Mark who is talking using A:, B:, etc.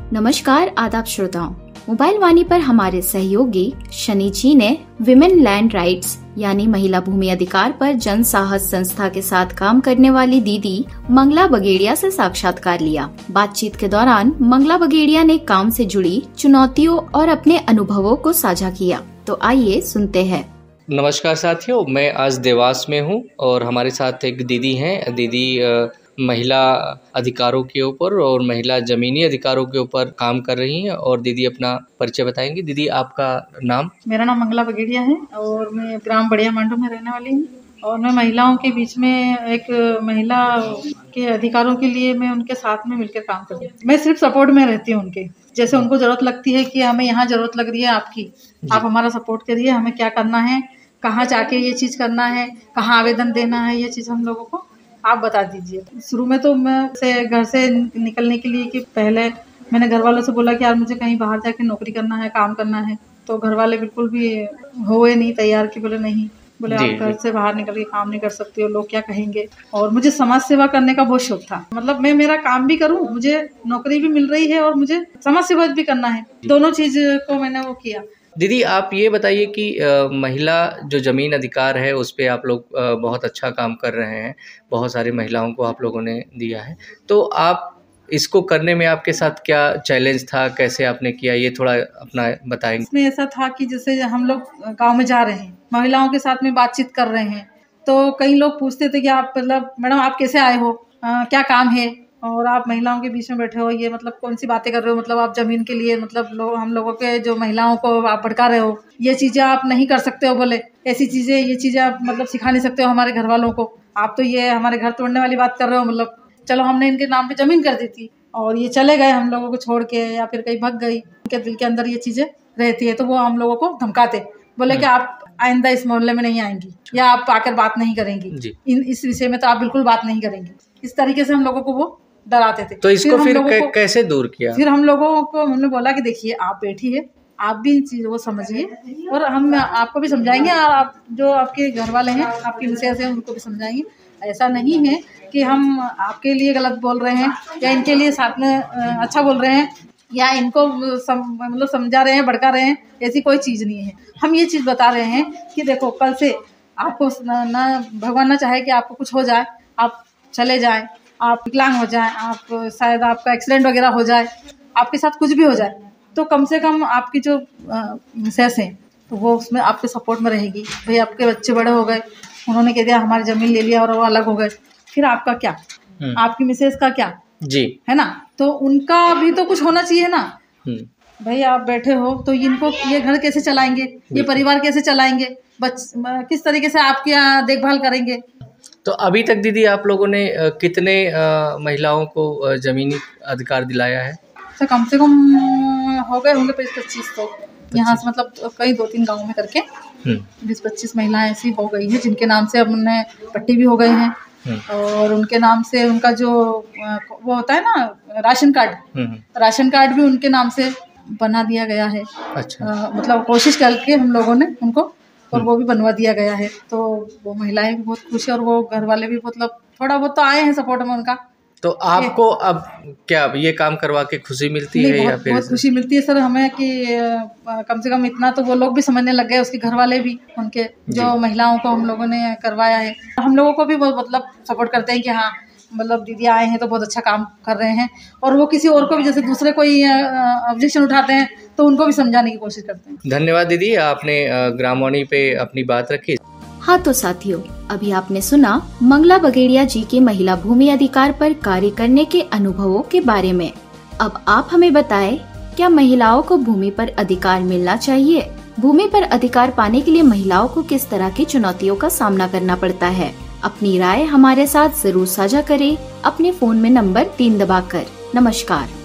A: नमस्कार आदाब श्रोताओं, मोबाइल वाणी पर हमारे सहयोगी शनि जी ने विमेन लैंड राइट्स यानी महिला भूमि अधिकार पर जन साहस संस्था के साथ काम करने वाली दीदी मंगला बगेड़िया से साक्षात्कार लिया। बातचीत के दौरान मंगला बगेड़िया ने काम से जुड़ी चुनौतियों और अपने अनुभवों को साझा किया। तो आइए सुनते हैं।
B: नमस्कार साथियों, मैं आज देवास में हूँ और हमारे साथ एक दीदी हैं। दीदी महिला अधिकारों के ऊपर और महिला ज़मीनी अधिकारों के ऊपर काम कर रही हैं और दीदी अपना परिचय बताएंगी। दीदी, आपका नाम?
C: मेरा नाम मंगला बगेड़िया है और मैं ग्राम बढ़िया मांडू में रहने वाली हूँ और मैं महिलाओं के बीच में एक महिला के अधिकारों के लिए मैं उनके साथ में मिलकर काम करती हूँ। मैं सिर्फ सपोर्ट में रहती हूँ उनके। जैसे उनको ज़रूरत लगती है कि हमें यहाँ ज़रूरत लग रही है आपकी, आप हमारा सपोर्ट करिए, हमें क्या करना है, कहाँ जाके ये चीज़ करना है, कहाँ आवेदन देना है, ये चीज़ हम लोगों को आप बता दीजिए। शुरू में तो मैं घर से निकलने के लिए कि पहले मैंने घर वालों से बोला कि यार मुझे कहीं बाहर जाके नौकरी करना है, काम करना है, तो घर वाले बिल्कुल भी हुए नहीं तैयार कि बोले नहीं, बोले आप घर से बाहर निकल के काम नहीं कर सकते हो, लोग क्या कहेंगे। और मुझे समाज सेवा करने का बहुत शौक था, मतलब मैं मेरा काम भी करूं, मुझे नौकरी भी मिल रही है और मुझे समाज सेवा भी करना है, दोनों चीज को मैंने वो किया।
B: दीदी, आप ये बताइए कि महिला जो ज़मीन अधिकार है उस पे आप लोग बहुत अच्छा काम कर रहे हैं, बहुत सारी महिलाओं को आप लोगों ने दिया है, तो आप इसको करने में आपके साथ क्या चैलेंज था, कैसे आपने किया, ये थोड़ा अपना बताएंगे।
C: इसमें ऐसा था कि जैसे हम लोग गांव में जा रहे हैं, महिलाओं के साथ में बातचीत कर रहे हैं, तो कई लोग पूछते थे कि आप मतलब मैडम आप कैसे आए हो, क्या काम है, और आप महिलाओं के बीच में बैठे हो, ये मतलब कौन सी बातें कर रहे हो, मतलब आप जमीन के लिए मतलब हम लोगों के जो महिलाओं को आप भड़का रहे हो, ये चीज़ें आप नहीं कर सकते हो, बोले ऐसी चीज़ें ये चीज़ें आप मतलब सिखा नहीं सकते हो हमारे घर वालों को, आप तो ये हमारे घर तोड़ने वाली बात कर रहे हो। मतलब चलो हमने इनके नाम पे ज़मीन कर दी थी और ये चले गए हम लोगों को छोड़ के या फिर कहीं भग गई, उनके दिल के अंदर ये चीज़ें रहती है, तो वो हम लोगों को धमकाते, बोले कि आप आइंदा इस मोहल्ले में नहीं आएंगी या आप आकर बात नहीं करेंगी, इस विषय में तो आप बिल्कुल बात नहीं करेंगी। इस तरीके से हम लोगों को वो डराते थे।
B: तो इसको फिर कैसे दूर किया?
C: फिर हम लोगों को हमने बोला कि देखिए आप बैठिए, आप भी इन चीज़ों को समझिए और हम आपको भी समझाएंगे और आप जो आपके घर वाले हैं, आपकी मिसेज हैं, उनको भी समझाएंगे। ऐसा नहीं है कि हम आपके लिए गलत बोल रहे हैं या इनके लिए साथ में अच्छा बोल रहे हैं या इनको मतलब समझा रहे हैं, भड़का रहे हैं, ऐसी कोई चीज़ नहीं है। हम ये चीज़ बता रहे हैं कि देखो कल से आपको ना भगवान ना चाहे कि आपको कुछ हो जाए, आप चले जाएं, आप विकलांग हो जाएं, आप शायद आपका एक्सीडेंट वगैरह हो जाए, आपके साथ कुछ भी हो जाए, तो कम से कम आपकी जो मिसेस हैं तो वो उसमें आपके सपोर्ट में रहेगी। भाई आपके बच्चे बड़े हो गए, उन्होंने कह दिया हमारी ज़मीन ले लिया और वो अलग हो गए, फिर आपका क्या, आपकी मिसेस का क्या जी, है ना, तो उनका भी तो कुछ होना चाहिए ना। भाई आप बैठे हो तो इनको ये घर कैसे चलाएंगे, ये परिवार कैसे चलाएंगे, किस तरीके से आपकी देखभाल करेंगे।
B: तो अभी तक दीदी आप लोगों ने कितने महिलाओं को ज़मीनी अधिकार दिलाया है?
C: तो कम से कम हो गए होंगे 25 तो यहाँ से, मतलब कई 2-3 गाँव में करके 20-25 महिलाएं ऐसी हो गई हैं जिनके नाम से अब उन्हें पट्टी भी हो गए हैं और उनके नाम से उनका जो वो होता है ना राशन कार्ड भी उनके नाम से बना दिया गया है। अच्छा। मतलब कोशिश करके हम लोगों ने उनको और वो भी बनवा दिया गया है, तो वो महिलाएं भी बहुत खुश है और वो घर वाले भी मतलब थोड़ा बहुत तो आए हैं सपोर्ट में उनका।
B: तो आपको अब क्या ये काम करवा के खुशी मिलती है या फिर?
C: बहुत खुशी मिलती है सर हमें कि कम से कम इतना तो वो लोग भी समझने लग गए, उसके घर वाले भी, उनके जो महिलाओं को हम लोगों ने करवाया है, हम लोगों को भी वो मतलब सपोर्ट करते हैं कि हाँ मतलब दीदी आए हैं तो बहुत अच्छा काम कर रहे हैं, और वो किसी और को भी जैसे दूसरे कोई ऑब्जेक्शन उठाते हैं तो उनको भी समझाने की कोशिश करते हैं।
B: धन्यवाद दीदी, आपने ग्रामवाणी पे अपनी बात रखी।
A: हाँ तो साथियों, अभी आपने सुना मंगला बगेड़िया जी के महिला भूमि अधिकार पर कार्य करने के अनुभवों के बारे में। अब आप हमें बताएं, क्या महिलाओं को भूमि पर अधिकार मिलना चाहिए? भूमि पर अधिकार पाने के लिए महिलाओं को किस तरह की चुनौतियों का सामना करना पड़ता है? अपनी राय हमारे साथ जरूर साझा करें अपने फोन में नंबर 3 दबाकर। नमस्कार।